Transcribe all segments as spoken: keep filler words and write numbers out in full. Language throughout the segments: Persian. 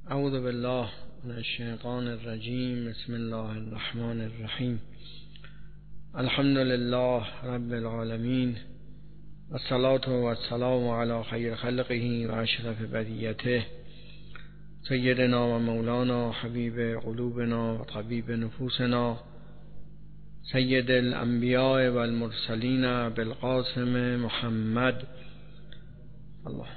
اعوذ بالله من الشیطان الرجیم. بسم الله الرحمن الرحیم. الحمد لله رب العالمین، والصلاة والسلام علی خیر خلقه و اشرف بریته، سیدنا و مولانا حبیب قلوبنا و طبیب نفوسنا، سید الانبیاء و المرسلین بالقاسم محمد الله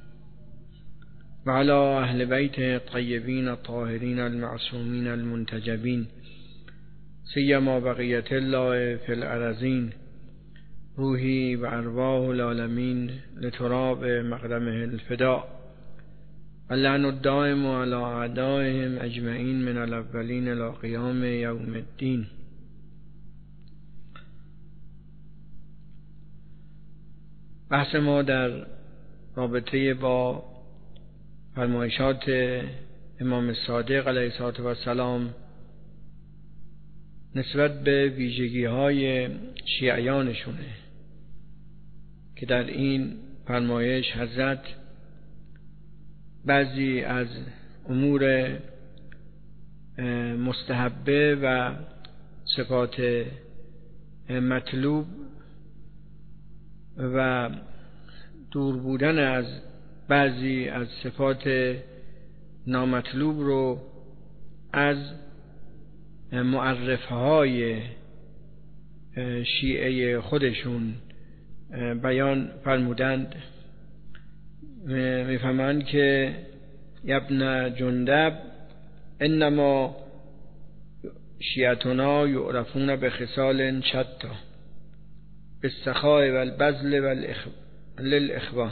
و علی اهل بیت الطیبین الطاهرین المعصومین المنتجبین، سیما بقیت الله فی الارضین، روحی و ارواح العالمین لتراب مقدمه الفداء، اللعن الدائم علی اعدائهم اجمعین من الاولین الی قیام یوم الدین. بحث ما در رابطه با فرمایشات امام صادق علیه السلام نسبت به ویژگی های شیعیانشونه که در این فرمایش حضرت بعضی از امور مستحبه و صفات مطلوب و دور بودن از بعضی از صفات نامطلوب رو از معرفهای شیعه خودشون بیان فرمودند. میفهمند که ابن جندب انما شیعتنا یعرفون به خصال شتا بالسخاء و البذل و للاخوان.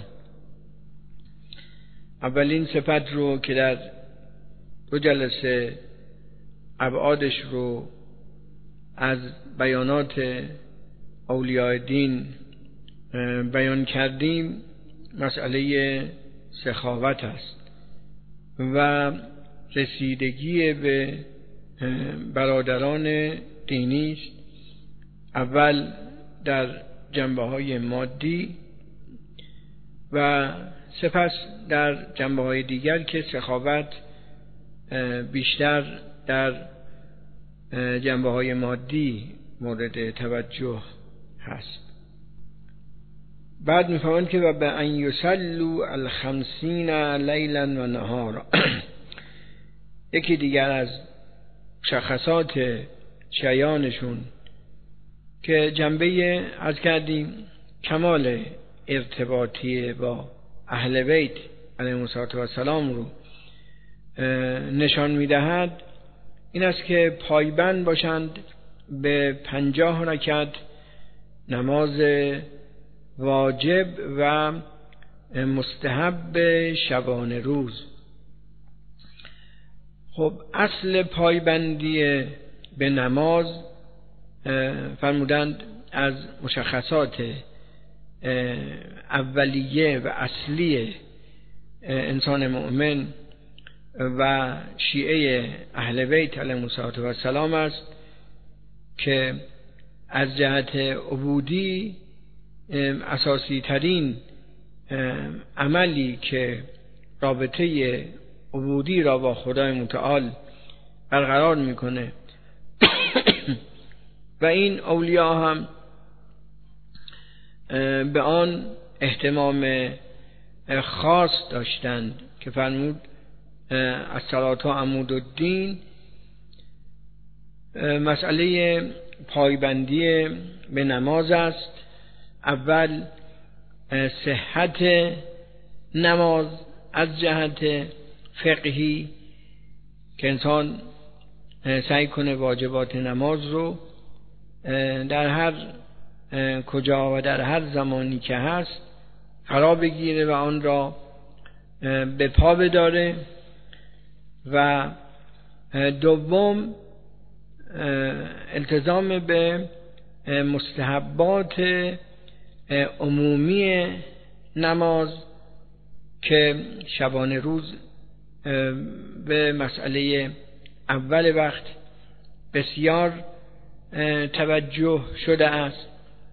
اولین صفت رو که در دو جلسه ابعادش رو از بیانات اولیاء دین بیان کردیم مسئله سخاوت است و رسیدگی به برادران دینی است، اول در جنبه های مادی و سپس در جنبه های دیگر که سخاوت بیشتر در جنبه های مادی مورد توجه هست. بعد میفهمند که و به ان یصلوا الخمسین لیلا و نهارا. یکی دیگر از مشخصات شیعیانشون که جنبه از کردیم کمال ارتباطی با اهل بیت علیهم السلام رو نشان میدهد این است که پایبند باشند به پنجاه رکعت نماز واجب و مستحب شبانه روز. خب اصل پایبندی به نماز فرمودند از مشخصات اولیه و اصلی انسان مؤمن و شیعه اهل بیت علیهم السلام است که از جهت عبودی اساسی ترین عملی که رابطه عبودی را با خدای متعال برقرار میکنه و این اولیاء هم به آن اهتمام خاص داشتند که فرمود الصلاة عمود الدین. مسئله پایبندی به نماز است. اول صحت نماز از جهت فقهی که انسان سعی کنه واجبات نماز رو در هر کجا و در هر زمانی که هست فرا بگیره و آن را به پا بداره. و دوم التزام به مستحبات عمومی نماز که شبانه روز به مسئله اول وقت بسیار توجه شده است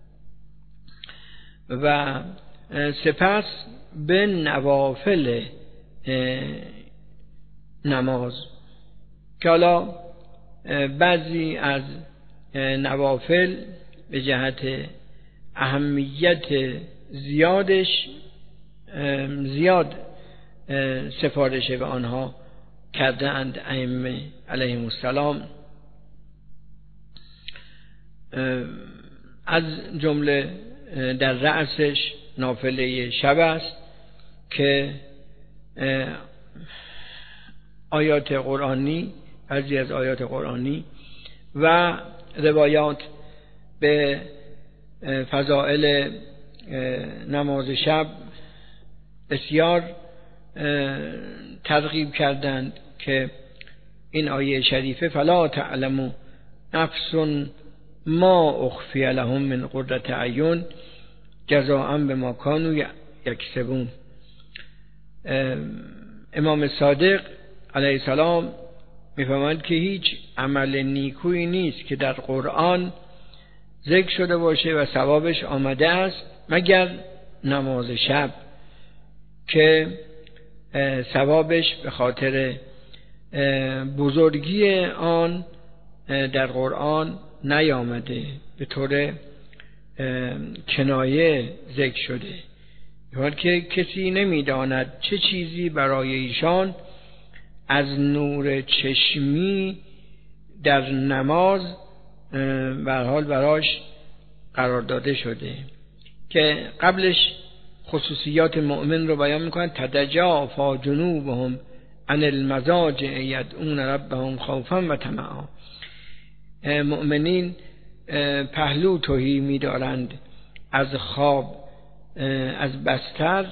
و سپس به نوافل نماز، که حالا بعضی از نوافل به جهت اهمیت زیادش زیاد سفارش به آنها کرده اند ائمه علیهم السلام. از جمله در رأسش نافله شب است که آیات قرآنی، بعضی از آیات قرآنی و روایات به فضائل نماز شب بسیار ترغیب کردند که این آیه شریفه فلا تعلم نفس ما اخفی لهم من قرة اعین جزاء بما کانوا یکسبون. امام صادق علیه السلام میفهمند که هیچ عمل نیکویی نیست که در قرآن ذکر شده باشه و ثوابش آمده است مگر نماز شب، که ثوابش به خاطر بزرگی آن در قرآن نیامده، به طور کنایه ذکر شده، حال که کسی نمیداند چه چیزی برای ایشان از نور چشمی در نماز به هر حال براش قرار داده شده، که قبلش خصوصیات مؤمن رو بیان میکنن. تتجافی جنوبهم عن المضاجع یدعون ربهم خوفا و طمعا. مؤمنین پهلو تهی می‌دارند از خواب، از بستر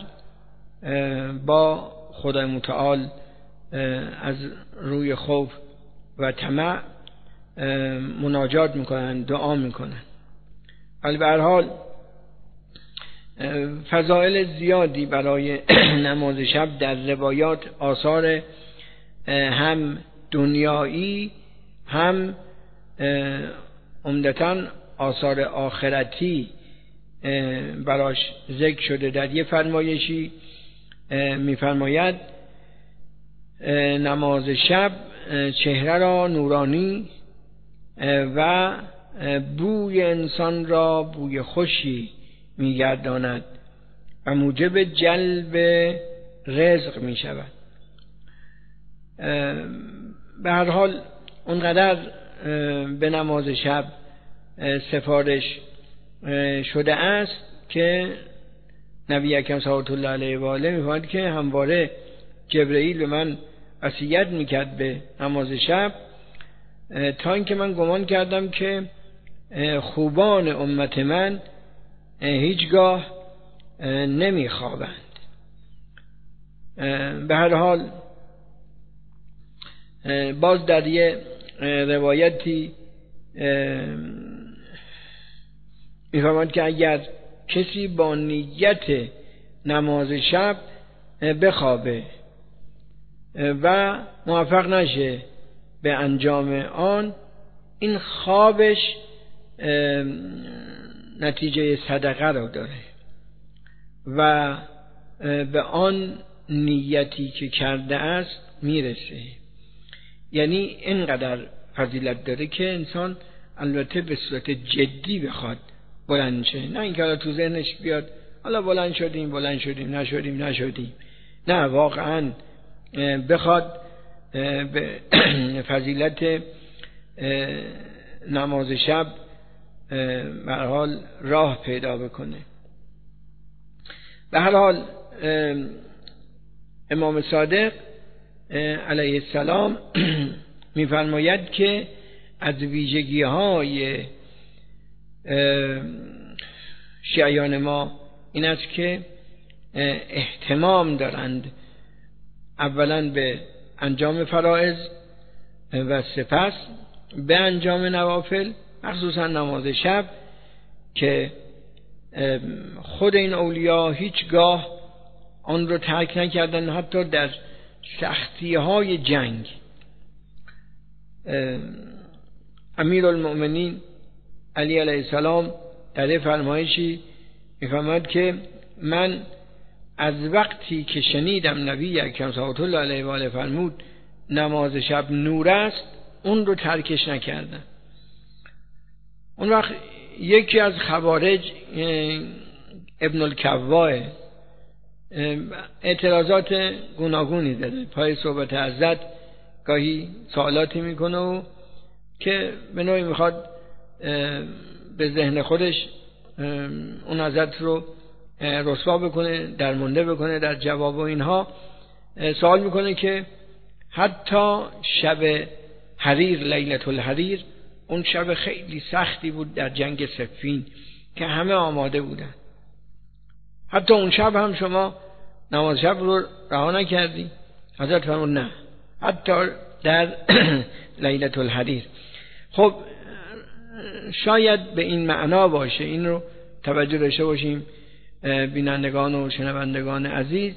با خدای متعال از روی خوف و طمع مناجات میکنند، دعا میکنند. ولی به هر حال فضائل زیادی برای نماز شب در روایات، آثار هم دنیایی هم عمدتاً آثار آخرتی براش ذکر شده. در یه فرمایشی میفرماید نماز شب چهره را نورانی و بوی انسان را بوی خوشی میگرداند و موجب جلب رزق میشود. به هر حال اونقدر به نماز شب سفارش شده است که نبی اکرم صلی الله علیه و آله می‌فرماید که همواره جبرئیل به من وصیت میکرد به نماز شب، تا اینکه من گمان کردم که خوبان امت من هیچگاه نمیخوابند. به هر حال باز در یه روایتی میفرماید که اگر کسی با نیت نماز شب بخوابه و موفق نشه به انجام آن، این خوابش نتیجه صدقه رو داره و به آن نیتی که کرده است میرسه. یعنی اینقدر فضیلت داره که انسان البته به صورت جدی بخواد بلند شه، نه اینکه حالا تو ذهنش بیاد حالا بلند شدیم بلند شدیم نشدیم نشدیم، نه، واقعا بخواد به فضیلت نماز شب به هر حال راه پیدا بکنه. به هر حال امام صادق علیه السلام میفرماید که از ویژگی های شیعیان ما این است که اهتمام دارند اولا به انجام فرائض و سپس به انجام نوافل، مخصوصا نماز شب، که خود این اولیا هیچگاه آن رو ترک نکردن، حتی در سختی های جنگ. امیرالمؤمنین علی علیه السلام در فرمایشی میفرماید که من از وقتی که شنیدم نبی اکرم صلی الله علیه و آله فرمود نماز شب نور است اون رو ترکش نکردن. اون وقت یکی از خوارج ابن الکواه اعتراضات گوناگونی داره، پای صحبت حضرت گاهی سوالاتی میکنه و که به نوعی میخواد به ذهن خودش اون حضرت رو رسوا بکنه، درمونده بکنه در جواب و اینها. سوال میکنه که حتی شب حریر، لیلة الحریر، اون شب خیلی سختی بود در جنگ صفین که همه آماده بودن، حتی اون شب هم شما نماز شب رو رها نکردی؟ حضرت فرمود نه، حتی در لیلة الحریر. خب شاید به این معنا باشه، این رو توجه داشته باشیم بینندگان و شنوندگان عزیز.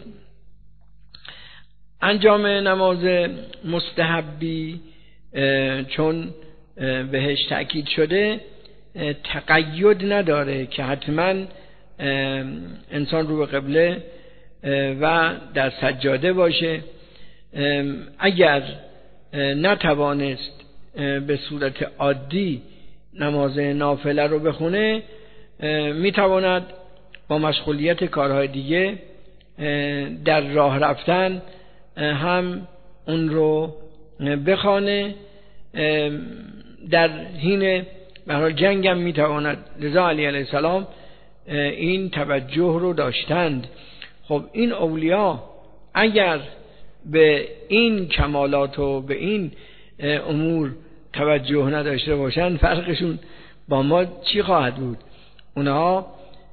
انجام نماز مستحبی چون بهش تأکید شده تقید نداره که حتما انسان رو به قبله و در سجاده باشه. اگر نتوانست به صورت عادی نماز نافله رو بخونه، میتواند با مشغولیت کارهای دیگه در راه رفتن هم اون رو بخونه. در حین به حال جنگ هم میتواند. لذا علی علیه السلام این توجه رو داشتند. خب این اولیا اگر به این کمالات و به این امور توجه نداشته باشند، فرقشون با ما چی خواهد بود؟ اونها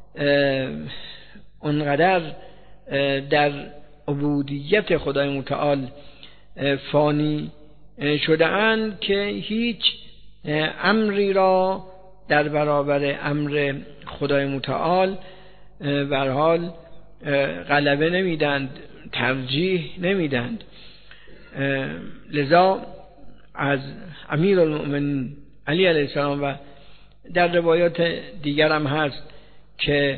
اونقدر در عبودیت خدای متعال فانی شده اند که هیچ امری را در برابر امر خدای متعال به هر حال غلبه نمیدند، ترجیح نمیدند. لذا از امیرالمؤمنین علی علیه السلام و در روایات دیگر هم هست که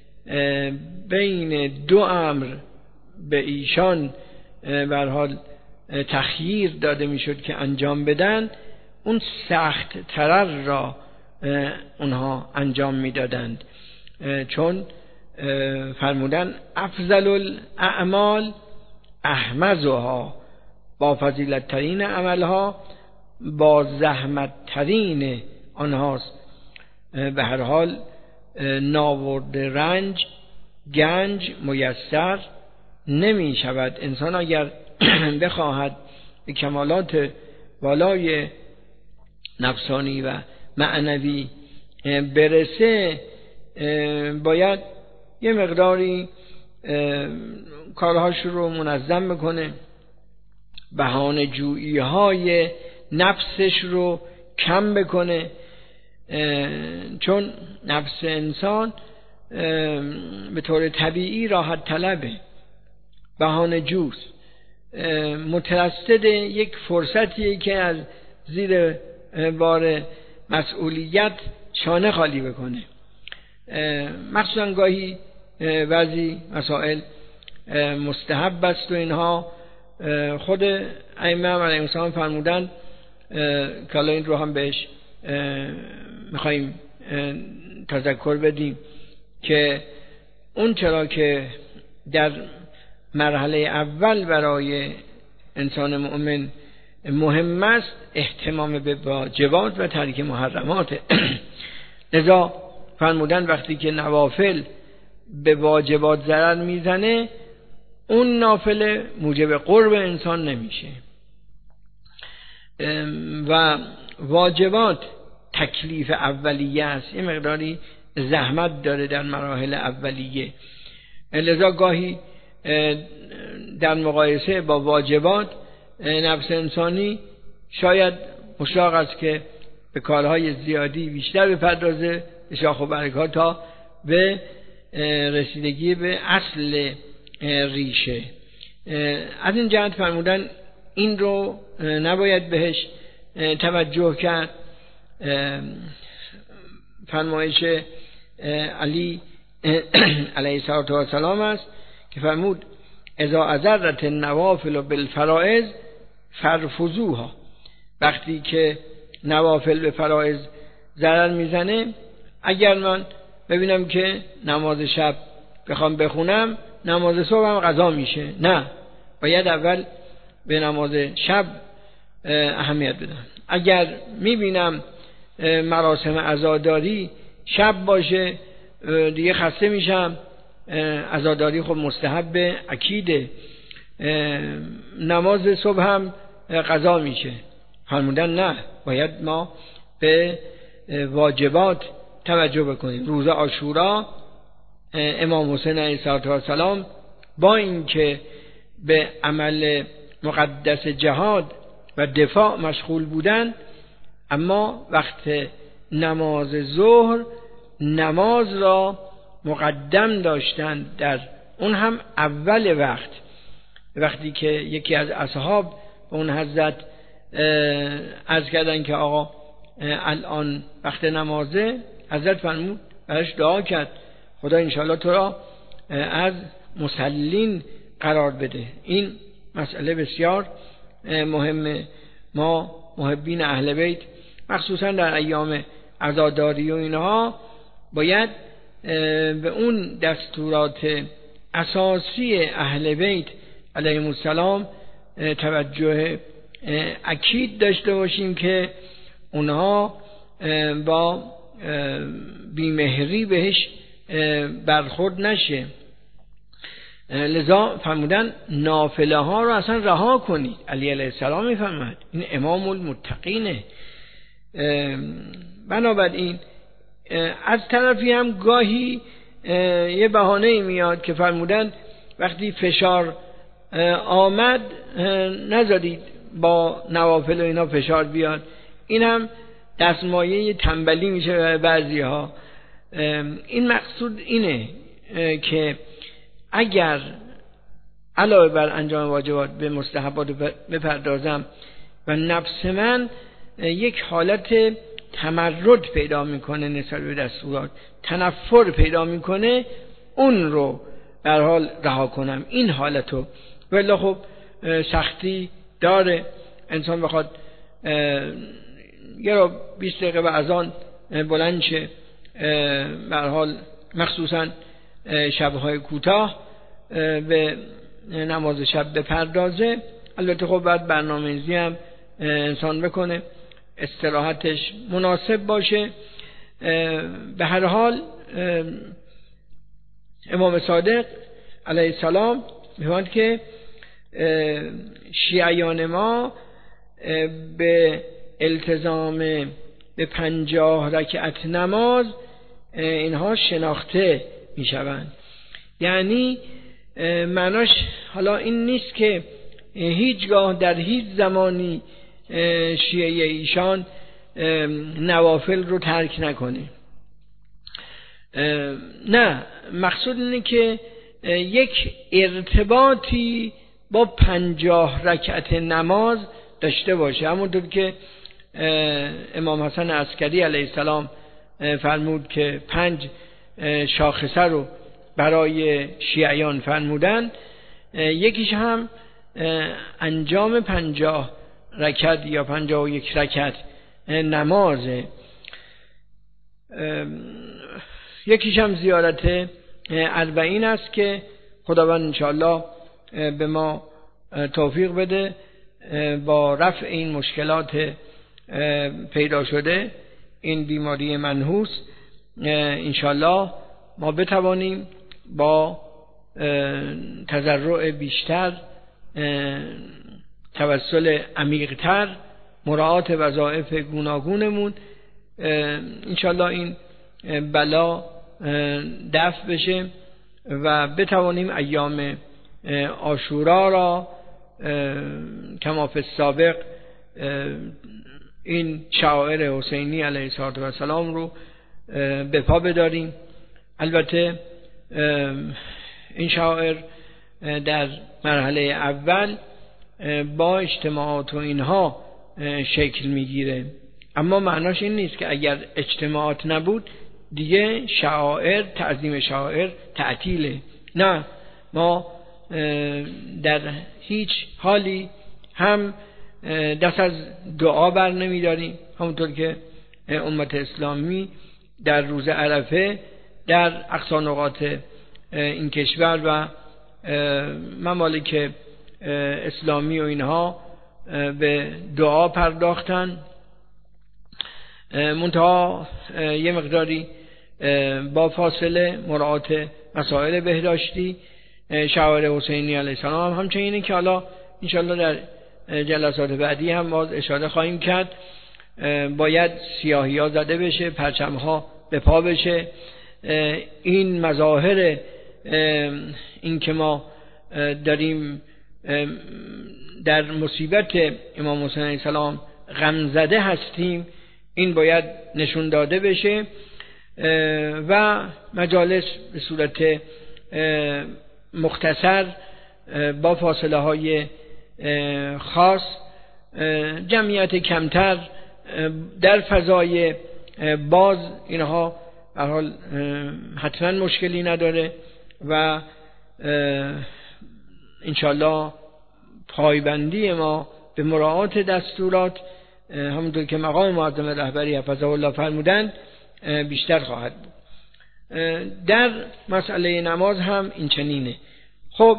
بین دو امر به ایشان به هر حال تخییر داده میشد که انجام بدن، اون سخت ترر را اونها انجام میدادند، چون فرمودن افضل الاعمال احمزها، با فضیلت ترین عملها با زحمت ترین آنهاست. به هر حال ناورد رنج گنج میسر نمی شود. انسان اگر بخواهد به کمالات بالای نفسانی و معنوی برسه، باید یه مقداری کارهاش رو منظم بکنه، بهانه جویی های نفسش رو کم بکنه، چون نفس انسان به طور طبیعی راحت طلبه، بهانه جوست، مترصد یک فرصتیه که از زیر بار مسئولیت شانه خالی بکنه. مخصوصا گاهی بعضی مسائل مستحب است و اینها خود ائمه علیهم السلام فرمودن که حالا این رو هم بهش میخواییم تذکر بدیم که اون چرا که در مرحله اول برای انسان مؤمن مهم است اهتمام به واجبات و ترک محرمات. لذا فرمودن وقتی که نوافل به واجبات ضرر میزنه، اون نافله موجب قرب انسان نمیشه و واجبات تکلیف اولیه است، یه مقداری زحمت داره در مراحل اولیه. لذا گاهی در مقایسه با واجبات نفس انسانی شاید مشتاق است که به کارهای زیادی بیشتر بپردازه، به شاخ و برگها، تا به رسیدگی به اصل ریشه. از این جهت فرمودن این رو نباید بهش توجه کرد. فرمایش علی علیه السلام است که فرمود اذا اضرت النوافل بالفرائض فرفضوها، وقتی که نوافل به فرایض ضرر میزنه، اگر من ببینم که نماز شب بخوام بخونم نماز صبح هم قضا میشه، نه، باید اول به نماز شب اهمیت بدم. اگر میبینم مراسم عزاداری شب باشه دیگه خسته میشم، عزاداری خب مستحب اکیده، نماز صبح هم قضا میشه. فرمودن نه، باید ما به واجبات توجه بکنیم. روز عاشورا امام حسین علیه السلام با اینکه به عمل مقدس جهاد و دفاع مشغول بودن، اما وقت نماز ظهر نماز را مقدم داشتند، در اون هم اول وقت. وقتی که یکی از اصحاب به اون حضرت عرض کردن که آقا الان وقت نمازه، حضرت فرمود براش دعا کرد خدا انشاءالله تو را از مصلین قرار بده. این مسئله بسیار مهمه. ما محبین اهل بیت مخصوصا در ایام عزاداری و اینها باید به اون دستورات اساسی اهل بیت علیهم السلام توجه اکید داشته باشیم که اونها با بیمهری بهش برخورد نشه. لذا فرمودن نافله ها رو اصلا رها کنید. علی علیه السلام میفرماد، این امام المتقینه. بنابراین از طرفی هم گاهی یه بهانه میاد که فرمودن وقتی فشار آمد نذارید با نوافل و اینا فشار بیاد. این هم دستمایه تنبلی میشه برای بعضی ها. این مقصود اینه که اگر علاوه بر انجام واجبات به مستحبات بپردازم و نفس من یک حالت تمرد پیدا میکنه نسبت به دستورات، تنفر پیدا میکنه، اون رو در حال رها کنم، این حالتو. ولی خب سختی داره، انسان بخواد یه رو بیست دقیقه به اذان بلند شه، به هر حال مخصوصا شبهای کوتاه به نماز شب بپردازه. البته خب باید برنامه‌ریزی هم انسان بکنه، استراحتش مناسب باشه. به هر حال امام صادق علیه السلام می‌فرماید که شیعیان ما به التزام به پنجاه رکعت نماز اینها شناخته میشوند. یعنی معناش حالا این نیست که هیچگاه در هیچ زمانی شیعه ایشان نوافل رو ترک نکنه، نه، مقصود اینه که یک ارتباطی با پنجاه رکعت نماز داشته باشه. همونطور که امام حسن عسکری علیه السلام فرمود که پنج شاخصه رو برای شیعیان فرمودن، یکیش هم انجام پنجاه رکعت یا پنجاه و یک رکعت نمازه، یکیش هم زیارت اربعین است که خداوند انشاءالله به ما توفیق بده با رفع این مشکلات پیدا شده، این بیماری منحوس، انشاءالله ما بتوانیم با تضرع بیشتر، توسل عمیق‌تر، مراعات وظایف گوناگونمون انشاءالله این بلا دفع بشه و بتوانیم ایام عاشورا را کما فی السابق این شعائر حسینی علیه السلام رو به پا بداریم. البته این شعائر در مرحله اول با اجتماعات و اینها شکل میگیره، اما معناش این نیست که اگر اجتماعات نبود دیگه شعائر، تعظیم شعائر تعطیله. نه، ما در هیچ حالی هم دست از دعا بر نمیداریم، همونطور که امت اسلامی در روز عرفه در اقصا نقاط این کشور و ممالک اسلامی و اینها به دعا پرداختن. منتها یه مقداری با فاصله مراعات مسائل بهداشتی. شاعر حسینی علیه السلام هم همچنینه که حالا انشالله در جلسات بعدی هم باز اشاره خواهیم کرد. باید سیاهی ها زده بشه، پرچم ها به پا بشه. این مظاهر این که ما داریم در مصیبت امام حسین علیه السلام غم زده هستیم، این باید نشون داده بشه و مجالس به صورت مختصر با فاصله های خاص، جمعیت کمتر در فضای باز، اینها به هر حال حتما مشکلی نداره و انشالله پایبندی ما به مراعات دستورات همونطور که مقام معظم رهبری حفظه الله فرمودند بیشتر خواهد بود. در مسئله نماز هم این چنینه. خب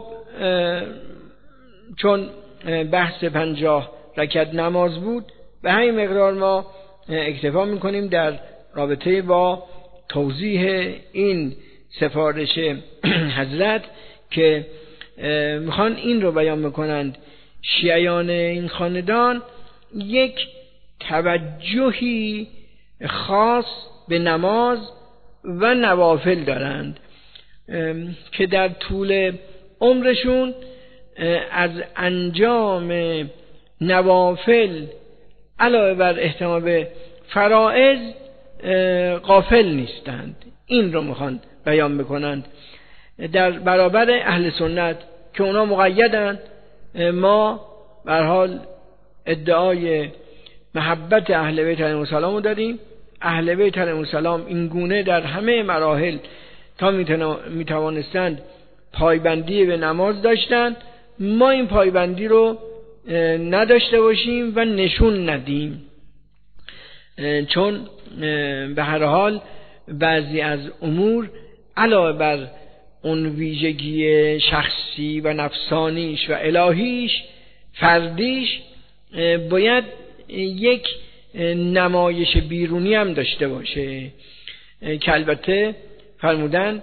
چون بحث پنجاه رکعت نماز بود، به همین مقدار ما اکتفا میکنیم در رابطه با توضیح این سفارش حضرت که میخوان این رو بیان میکنند: شیعیان این خاندان یک توجهی خاص به نماز و نوافل دارند که در طول عمرشون از انجام نوافل علاوه بر اهتمام به فرائض غافل نیستند. این رو میخوان بیان بکنند در برابر اهل سنت که اونا مقیدند. ما به هر حال ادعای محبت اهل بیت علیهم السلام رو داریم. اهل بیت علیهم السلام این گونه در همه مراحل تا میتوانستند پایبندی به نماز داشتند، ما این پایبندی رو نداشته باشیم و نشون ندیم، چون به هر حال بعضی از امور علاوه بر اون ویژگی شخصی و نفسانیش و الهیش، فردیش، باید یک نمایش بیرونی هم داشته باشه که البته فرمودن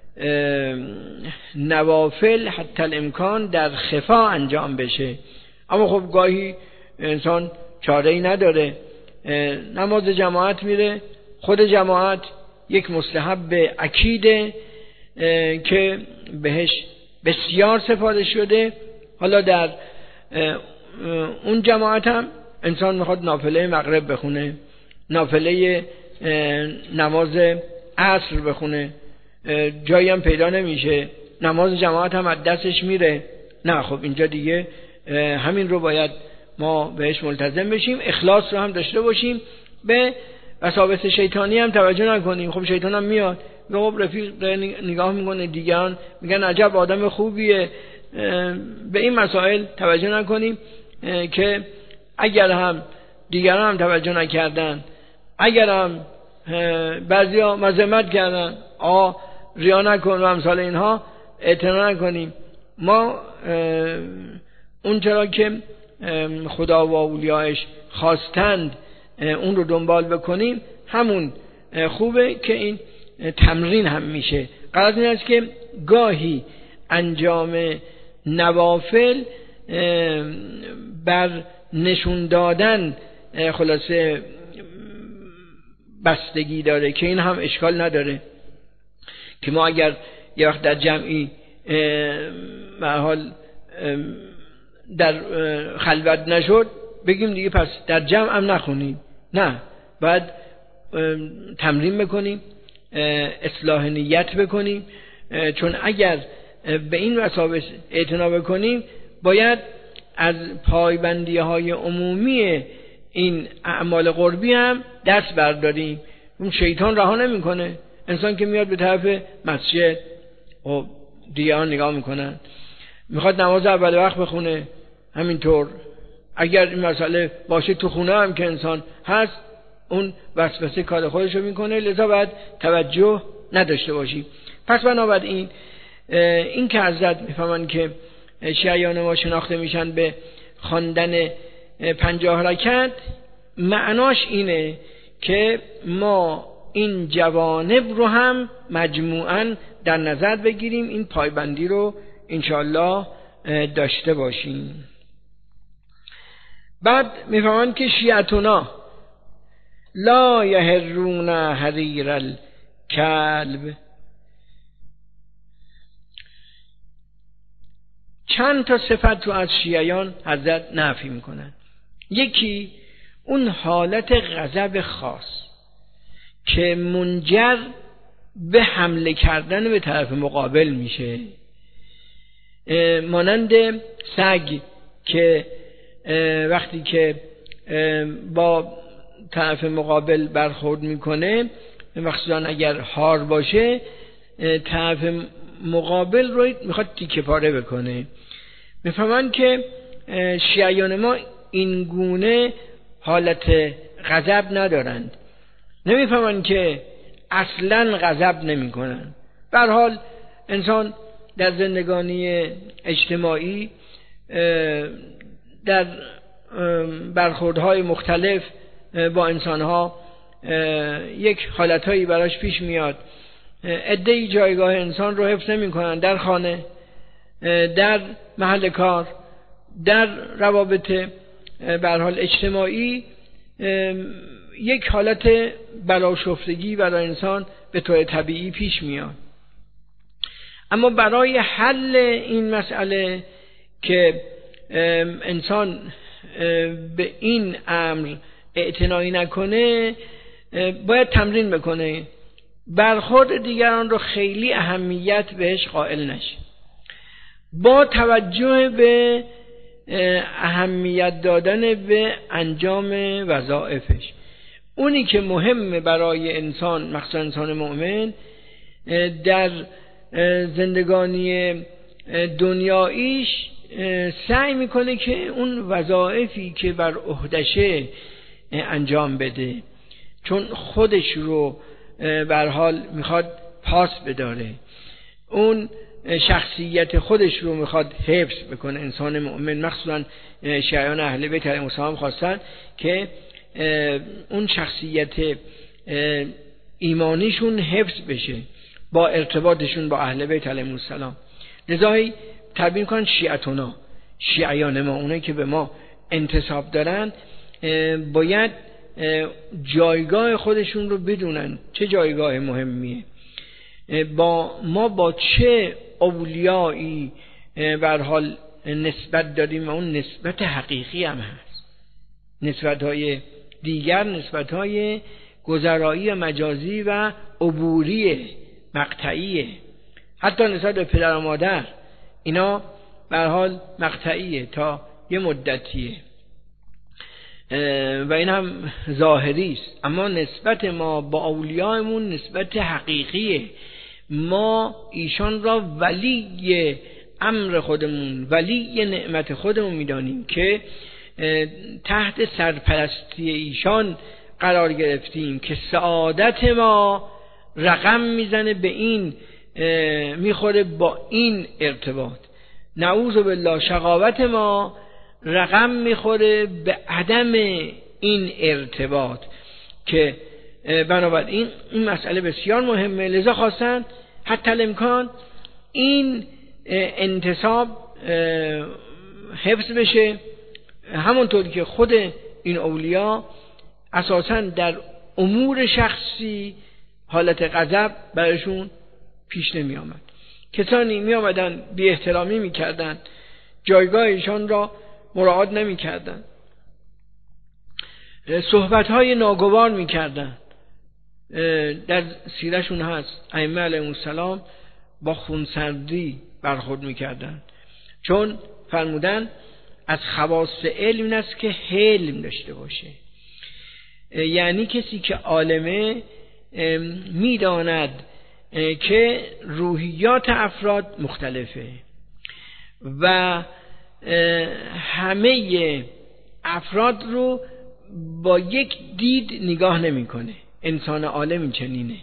نوافل حتی الامکان در خفا انجام بشه. اما خب گاهی انسان چاره‌ای نداره، نماز جماعت میره، خود جماعت یک مستحب اکیده که بهش بسیار سفارش شده. حالا در اون جماعت هم انسان میخواد نافله مغرب بخونه، نافله نماز عصر بخونه، جایی هم پیدا نمیشه، نماز جماعت هم از دستش میره. نه، خب اینجا دیگه همین رو باید ما بهش ملتزم بشیم، اخلاص رو هم داشته باشیم، به وساوس شیطانی هم توجه نکنیم. خب شیطان هم میاد، خب رفیق نگاه میکنه، دیگران میگن عجب آدم خوبیه. به این مسائل توجه نکنیم که اگر هم دیگران هم توجه نکردن، اگر هم بعضی ها مذمت کردن، آ ریا نکن و امثال اینها، اعتنا نکنیم. ما اون چرا که خدا و اولیاءش خواستند اون رو دنبال بکنیم، همون خوبه که این تمرین هم میشه. قرار این است که گاهی انجام نوافل بر نشون دادن خلاصه بستگی داره که این هم اشکال نداره که ما اگر یه وقت در جمعی به هر حال در خلوت نشد بگیم دیگه پس در جمع هم نخونیم. نه، باید تمرین بکنیم، اصلاح نیت بکنیم، چون اگر به این وساوس اعتنا بکنیم باید از پایبندی های عمومی این اعمال قربی هم دست برداریم. اون شیطان رها نمیکنه. انسان که میاد به طرف مسجد و دیگران نگاه میکنن، میخواد نماز اول وقت بخونه، همینطور اگر این مسئله باشه تو خونه هم که انسان هست، اون وسوسه کار خودش رو میکنه، لذا باید توجه نداشته باشیم. پس بنابراین این که حضرت میفهمن که شیعیان ما شناخته میشن به خواندن پنجاه رکعت، معناش اینه که ما این جوانب رو هم مجموعاً در نظر بگیریم، این پایبندی رو انشاءالله داشته باشیم. بعد میفهمن که شیعتنا لا یهرون حریر الکلب. چند تا صفت رو از شیعیان حضرت نفی میکنن. یکی اون حالت غضب خاص که منجر به حمله کردن به طرف مقابل میشه، مانند سگ که وقتی که با طرف مقابل برخورد میکنه، مخصوصا اگر هار باشه، طرف مقابل رو میخواد تیکه پاره بکنه. میفهمن که شیعیان ما این گونه حالت غضب ندارند، نمیفهمن که اصلا غضب نمی کنن. به هر حال انسان در زندگانی اجتماعی در برخوردهای مختلف با انسانها یک حالتهایی براش پیش میاد. عده‌ای جایگاه انسان رو حفظ نمی کنن، در خانه، در محل کار، در روابط به هر حال اجتماعی یک حالت برآشفتگی برای انسان به طور طبیعی پیش میاد. اما برای حل این مسئله که انسان به این امر اعتنایی نکنه، باید تمرین بکنه، برخورد دیگران رو خیلی اهمیت بهش قائل نشه، با توجه به اهمیت دادن به انجام وظایفش. اونی که مهمه برای انسان، مخصوصا انسان مؤمن، در زندگانی دنیاییش سعی میکنه که اون وظایفی که بر عهدشه انجام بده، چون خودش رو به هر حال میخواد پاس بداره، اون شخصیت خودش رو میخواد حفظ بکنه. انسان مؤمن، مخصوصا شیعیان اهل بیت علیهم السلام، خواستن که اون شخصیت ایمانیشون حفظ بشه با ارتباطشون با اهل بیت علیهم السلام. لذا تعبیر کن شیعتنا، شیعیان ما، اونایی که به ما انتساب دارن، باید جایگاه خودشون رو بدونن چه جایگاه مهمیه، با ما با چه اولیایی به هر حال نسبت داریم و اون نسبت حقیقی هم هست. نسبت‌های دیگر نسبت‌های گذرایی و مجازی و عبوری مقطعیه. حتی نسبت به پدر و مادر، اینا به هر حال مقطعیه، تا یه مدتیه و این هم ظاهری است. اما نسبت ما با اولیایمون نسبت حقیقیه. ما ایشان را ولی امر خودمون، ولی نعمت خودمون میدانیم که تحت سرپرستی ایشان قرار گرفتیم، که سعادت ما رقم میزنه به این، میخوره با این ارتباط. نعوذ بالله، شقاوت ما رقم میخوره به عدم این ارتباط، که بنابراین این مسئله بسیار مهمه. لذا خواستن حتی الامکان این انتساب حفظ بشه، همونطوری که خود این اولیا اساساً در امور شخصی حالت غضب براشون پیش نمی آمد. کسانی می آمدن بی احترامی می کردن، جایگاه ایشان را مراعات نمی کردن، صحبت های ناگوار می کردن. در سیرشون هست ائمه علیهم السلام با خونسردی برخورد می کردن، چون فرمودن از خواص علم این است که حلم داشته باشه. یعنی کسی که عالمه میداند که روحیات افراد مختلفه و همه افراد رو با یک دید نگاه نمیکنه. انسان عالم این چنینه،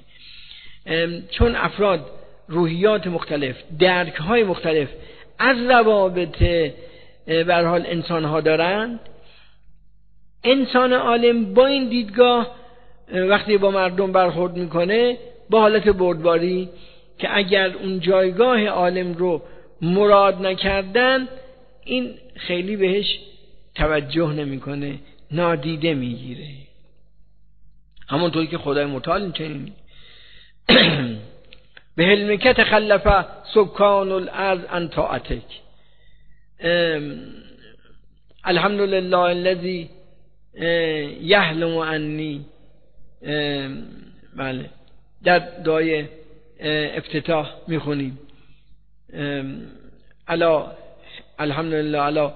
چون افراد روحیات مختلف، درک‌های مختلف از روابط به هر حال انسان‌ها دارند. انسان عالم با این دیدگاه وقتی با مردم برخورد میکنه با حالت بردباری که اگر اون جایگاه عالم رو مراد نکردن این خیلی بهش توجه نمیکنه، نادیده میگیره. همونطوری که خدای متعال این چنین به حلمک تخلف سکان الارض عن طاعتک، الحمدلله الذی یحلم عنی. بله، در دعای افتتاح میخونیم الا الحمدلله علی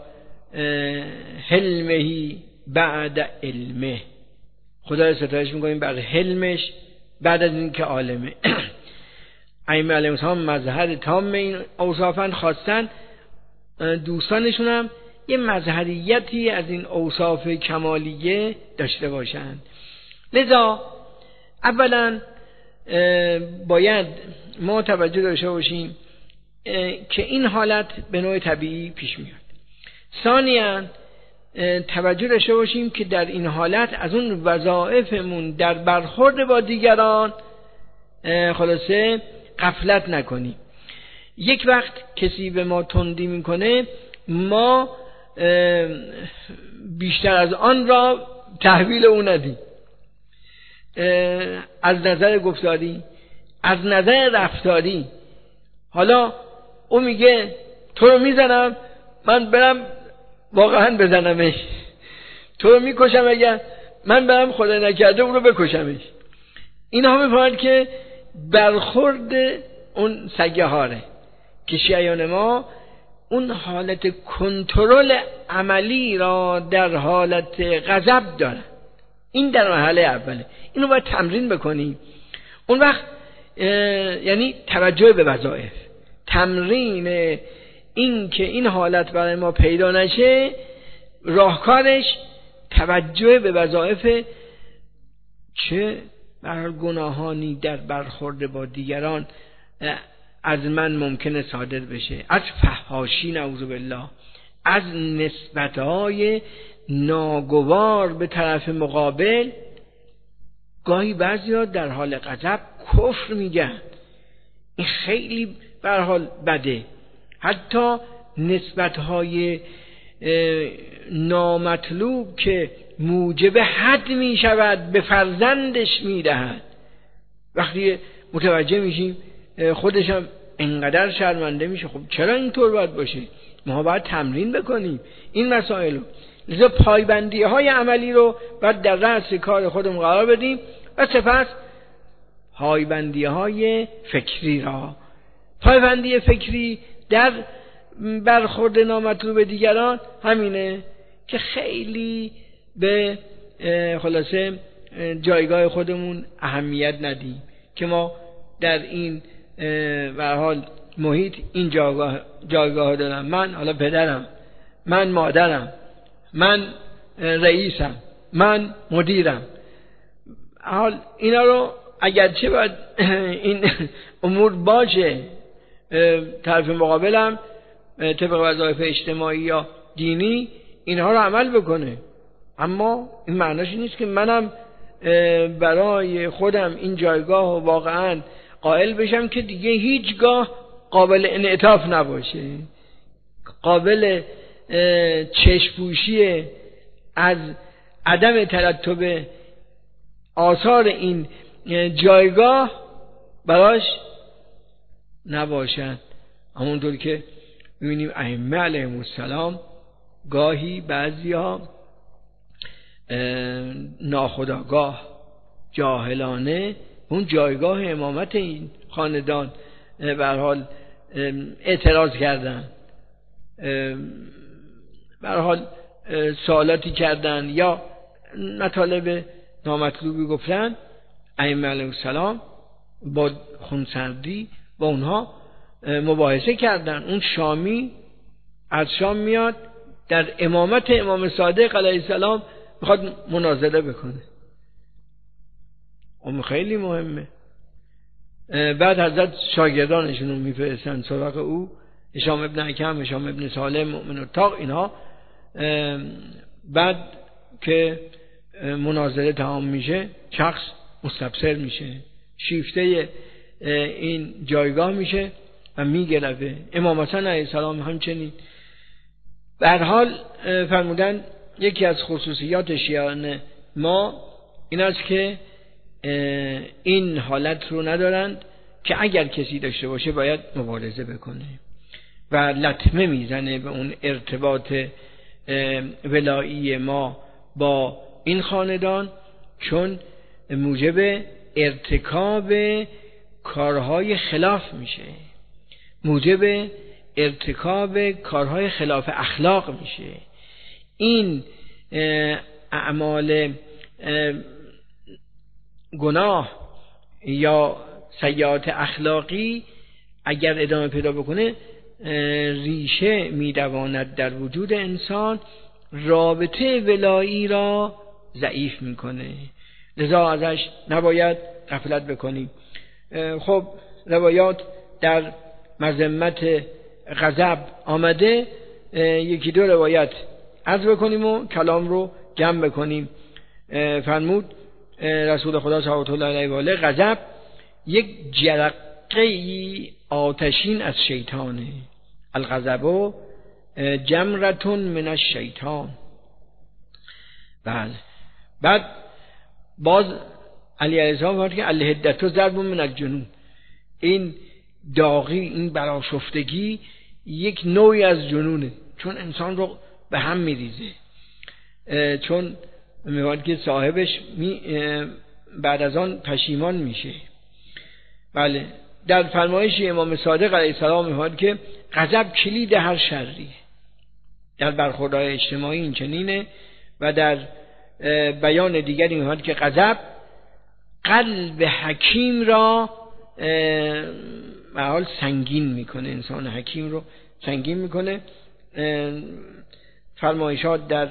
حلمه بعد علمه. خدا رو ستایش میکنیم بر حلمش بعد از این که عالمه. ائمه علیهم السلام مظهر تام این اوصافن، خواستن دوستانشون هم یه مظهریتی از این اوصاف کمالیه داشته باشند. لذا اولا باید ما توجه داشته باشیم که این حالت به نوع طبیعی پیش میاد. ثانیاً توجه داشته باشیم که در این حالت از اون وظایفمون در برخورد با دیگران خلاصه غفلت نکنیم. یک وقت کسی به ما تندی میکنه ما بیشتر از آن را تحویل او ندیم، از نظر گفتاری، از نظر رفتاری. حالا او میگه تو رو میزنم، من برم واقعا بزنمش، تو رو میکشم اگر من برم خدا نکرده او رو بکشمش. اینها میفهمند که برخورد اون سگه هاره که شیعیان ما اون حالت کنترل عملی را در حالت غضب دارن. این در مرحله اوله، اینو باید تمرین بکنیم. اون وقت یعنی توجه به وظایف، تمرین این که این حالت برای ما پیدا نشه، راهکارش توجه به وظایف چه برای گناهانی در برخورد با دیگران از من ممکنه صادر بشه، از فحاشی نعوذ بالله، از نسبتهای ناگوار به طرف مقابل. گاهی بعضیا در حال غضب کفر میگن، این خیلی به هر حال بده. حتی نسبتهای نامطلوب که موجب حد می شود به فرزندش می دهد. وقتی متوجه میشیم خودشم انقدر شرمنده میشه، خب چرا اینطور باید باشه؟ ما باید تمرین بکنیم این مسائل رو. لذا پایبندی های عملی رو باید در رأس کار خودمون قرار بدیم و سپس پایبندی های فکری را. پایبندی فکری در برخورد نامطلوب دیگران همینه که خیلی به خلاصه جایگاه خودمون اهمیت ندیم که ما در این به هر حال محیط این جایگاه جایگاه دارم، من حالا پدرم، من مادرم، من رئیسم، من مدیرم. حال اینا رو اگرچه باید این امور باشه، طرف مقابلم طبق وظایف اجتماعی یا دینی اینها رو عمل بکنه، اما این معناش نیست که منم برای خودم این جایگاه و واقعا قائل بشم که دیگه هیچگاه قابل انعطاف نباشه، قابل چشم‌پوشی از عدم ترتب آثار این جایگاه براش نباشد. همونطور که می‌بینیم ائمه علیهم السلام گاهی بعضیا ناخودآگاه جاهلانه اون جایگاه امامت این خاندان به هر حال اعتراض کردن، به هر حال سوالاتی کردن یا مطالب نامطلوبی گفتن. ائمه علیهم السلام با خونسردی با اونها مباحثه کردن. اون شامی از شام میاد در امامت امام صادق علیه السلام میخواد مناظره بکنه. اون خیلی مهمه. بعد حضرت شاگردانشون رو میفرستن سراغ او، هشام ابن حکم، هشام ابن سالم، مؤمن الطاق، اینها. بعد که مناظره تمام میشه شخص مستبصر میشه، شیفته این جایگاه میشه و میگرفه. امام حسن علیه السلام همچنین. به هر حال فرمودن یکی از خصوصیات شیعیان ما این است که این حالت رو ندارند که اگر کسی داشته باشه باید مبارزه بکنه و لطمه میزنه به اون ارتباط ولایی ما با این خاندان، چون موجب ارتکاب کارهای خلاف میشه، موجب ارتکاب کارهای خلاف اخلاق میشه. این اعمال گناه یا سیئات اخلاقی اگر ادامه پیدا بکنه ریشه میدواند در وجود انسان، رابطه ولایی را ضعیف میکنه، لذا ازش نباید غفلت بکنیم. خب روایات در مذمت غضب آمده، یکی دو روایت عرض بکنیم و کلام رو جمع بکنیم. فرمود رسول خدا صلی الله علیه و آله غضب یک جرقه آتشین از شیطانه، الغضب جمرتون من الشیطان. بله. بعد باز علی علیه السلام فرمود که الهدت ضرب من الجنون، این داغی، این برآشفتگی یک نوعی از جنونه، چون انسان رو به هم میریزه، چون میگوید که صاحبش می بعد از آن پشیمان میشه. بله. در فرمایش امام صادق علیه السلام میگوید که غضب کلید هر شری. در برخوردهای اجتماعی این چنینه و در بیان دیگری میگوید که غضب قلب حکیم را محال سنگین میکنه، انسان حکیم رو سنگین میکنه. فرمایشات در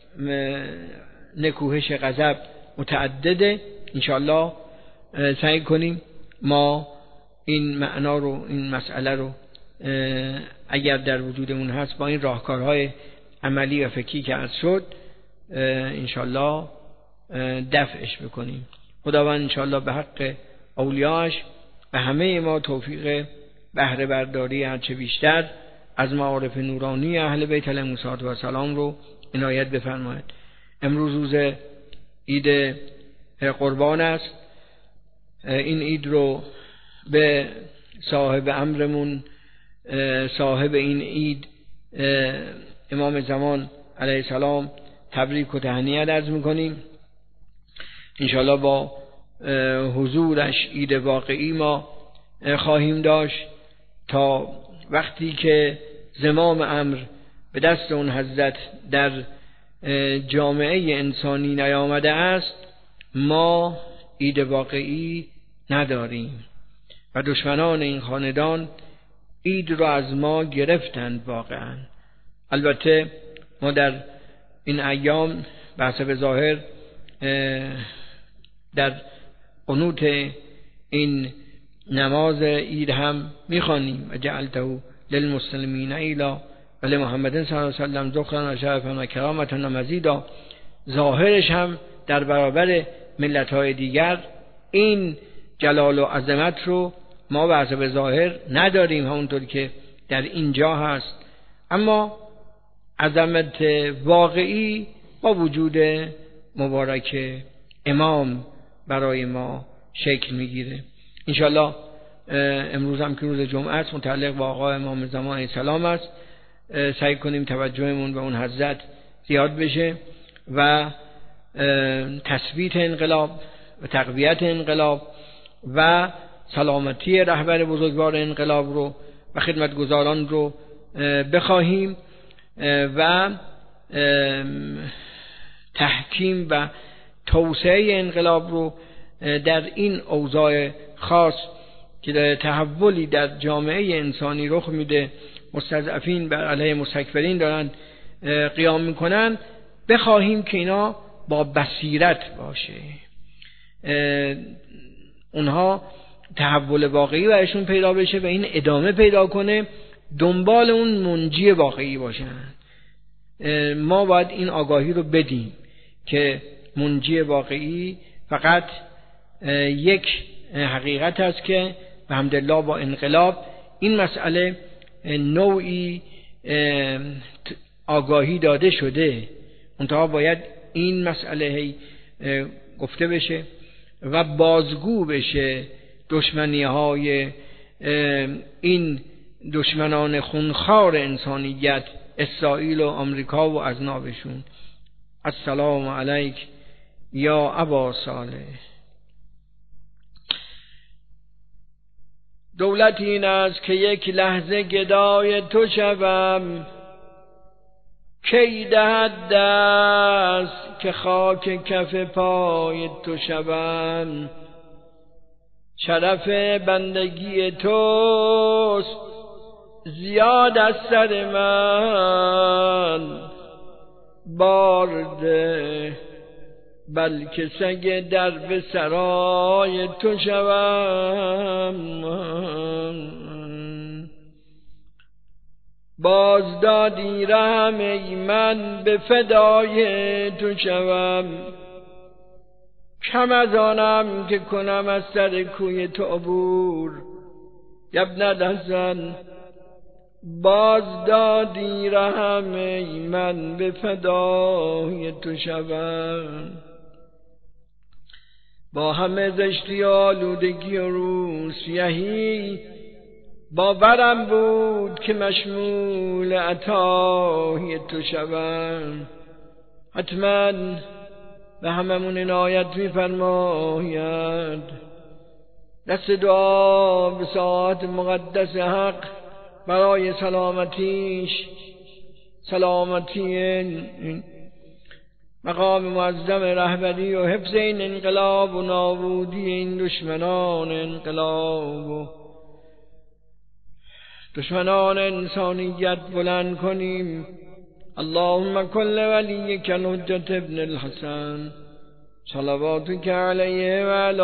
نکوهش غضب متعدده. انشاءالله سعی کنیم ما این معنا رو، این مسئله رو اگر در وجودمون هست با این راهکارهای عملی و فکری که عرض شد انشاءالله دفعش بکنیم. خداوند انشاءالله به حق اولیاش به همه ما توفیق بهره برداری هرچه بیشتر از معارف نورانی اهل بیت علیهم السلام رو عنایت بفرماید. امروز روز عید قربان است. این عید رو به صاحب امرمون، صاحب این عید امام زمان علیه السلام تبریک و تهنیت عرض میکنیم. انشاءالله با حضورش عید واقعی ما خواهیم داشت تا وقتی که زمام امر به دست اون حضرت در جامعه انسانی نیامده است ما عید واقعی نداریم و دشمنان این خاندان عید رو از ما گرفتند واقعا. البته ما در این ایام به حسب ظاهر در قنوت این نماز عید هم میخوانیم و جعلته للمسلمین ایلا و لمحمد صلی الله علیه و سلم ذخرا و شرفا و کرامتا و مزیدا. ظاهرش هم در برابر ملت‌های دیگر این جلال و عظمت رو ما به حسب ظاهر نداریم همونطور که در اینجا هست، اما عظمت واقعی با وجود مبارک امام برای ما شکل میگیره. انشالله امروز هم که روز جمعه است متعلق با آقا امام زمان علیه السلام است، سعی کنیم توجهمون به اون حضرت زیاد بشه و تثبیت انقلاب و تقویت انقلاب و سلامتی رهبر بزرگوار انقلاب رو و خدمتگزاران رو بخواهیم و تحکیم و توسعه انقلاب رو در این اوضاع خاص که در تحولی در جامعه انسانی رخ میده، مستضعفین بر علیه مستکبرین دارن قیام میکنن بخواهیم که اینا با بصیرت باشه، اونها تحول واقعی برشون پیدا بشه و این ادامه پیدا کنه، دنبال اون منجی واقعی باشن. ما باید این آگاهی رو بدیم که منجی واقعی فقط یک حقیقت است که الحمدلله با انقلاب این مسئله نوعی آگاهی داده شده، منتها باید این مسئله گفته بشه و بازگو بشه دشمنی های این دشمنان خونخوار انسانیت، اسرائیل و آمریکا و اذنابشون. السلام علیک یا ابا صالح. دولت این است که یک لحظه گدای تو شوم، کی دهد دست که خاک کف پای تو شوم. شرف بندگی توست زیاد از سر من، بارده بلکه سگ در به سرای تو شوم. بازدادی رحم ای من به فدای تو شوم، کم از آنم که کنم از سر کوی تو عبور. ابن حسن بازدادی رحم ای من به فدای تو شوم. با همه زشتی و آلودگی و روسیهی باورم بود که مشمول عطای تو شوم. حتما به هممون عنایت می‌فرماید. دست دعا به ساعت مقدس حق برای سلامتیش، سلامتی مقام معظم رهبری و حفظ این انقلاب و نابودی این دشمنان انقلاب و دشمنان انسانیت بلند کنیم. اللهم کل ولیک الحجة ابن الحسن صلواتک علیه و علی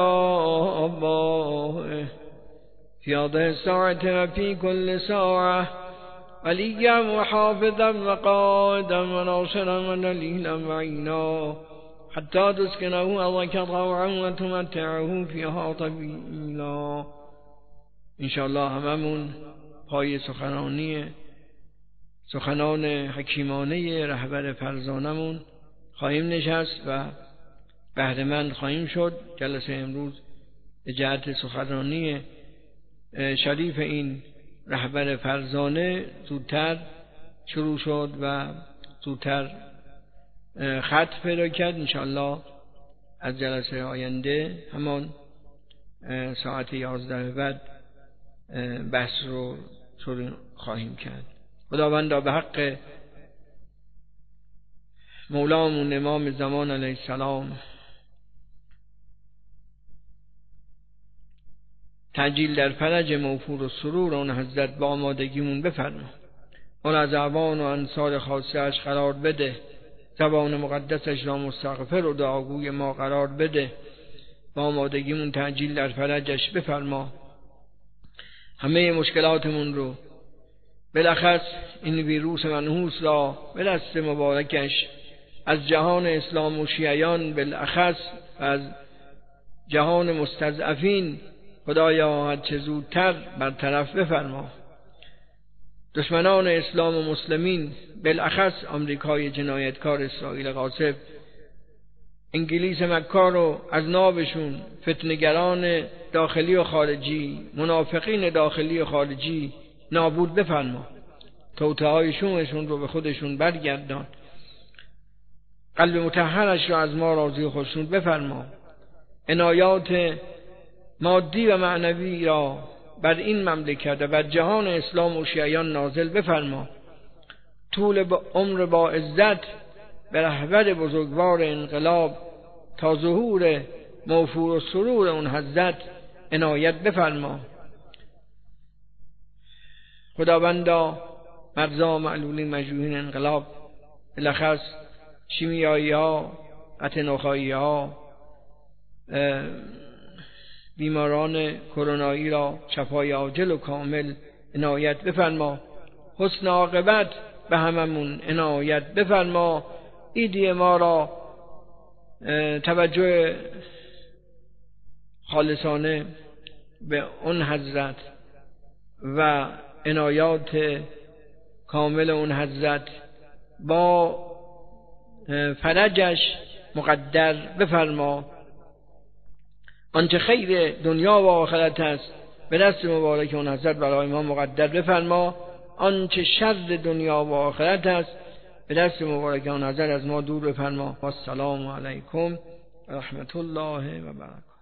آبائه فی هذه الساعة و فی کل ساعة ولیا و حافظا و قائدا و ناصرا و دلیلا و عینا حتی تسکنه اضاک طوعا و تمتعه فیها طویلا. انشاءالله هممون پای سخنانی سخنان حکیمانه رهبر فرزانمون خواهیم نشست و بهره‌مند خواهیم شد. جلسه امروز به جهت سخنرانی شریف این رهبر فرزانه زودتر شروع شد و زودتر ختم پیدا کرد. انشاءالله از جلسه آینده همان ساعت یازده بعد بحث رو شروع خواهیم کرد. خداوندا به حق مولامون امام زمان علیه السلام تعجیل در فرج موفور و سرور اون حضرت با آمادگیمون بفرما. اون از اعوان و انصار خاصه اش قرار بده، زبان مقدسش را مستغفر و دعاگوی ما قرار بده، با آمادگیمون تعجیل در فرجش بفرما. همه مشکلاتمون رو بالاخص این ویروس منحوس را به دست مبارکش از جهان اسلام و شیعیان بالاخص و از جهان مستضعفین خدایا هر چه زودتر برطرف بفرما. دشمنان اسلام و مسلمین بالاخص آمریکای جنایتکار، اسرائیل غاصب، انگلیس مکار و اذنابشون، فتنه‌گران داخلی و خارجی، منافقین داخلی و خارجی نابود بفرما. توطئه‌های شومشون رو به خودشون برگردان. قلب مطهرش را از ما راضی و خشنود بفرما. عنایات مادی و معنوی را بر این مملکت و بر جهان اسلام و شیعیان نازل بفرما. طول با عمر با عزت به رهبر بزرگوار انقلاب تا ظهور موفور و سرور اون حضرت عنایت بفرما. خداوندا مرزا معلولین مجروحین انقلاب بلخص شیمیایی ها، قطع نخایی ها، بیماران کرونایی را شفای عاجل و کامل عنایت بفرما. حسن عاقبت به هممون عنایت بفرما. ایدی ما را توجه خالصانه به اون حضرت و عنایات کامل اون حضرت با فرجش مقدر بفرما. آنچه خیر دنیا و آخرت است به دست مبارک اون حضرت برای ما مقدر بفرما. آنچه شر دنیا و آخرت است به دست مبارک اون حضرت از ما دور بفرما. و السلام علیکم و رحمت الله و برکاته.